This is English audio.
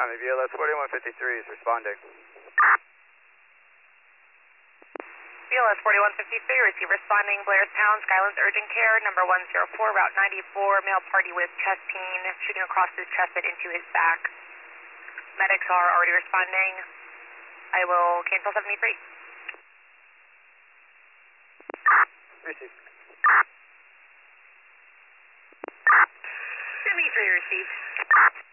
Copy, BLS 4153 is responding. BLS 4153, receive responding, Blairstown, Skylands Urgent Care, number 104, Route 94, male party with chest pain, shooting across his chest and into his back. Medics are already responding. I will cancel 73. Received. 73 received.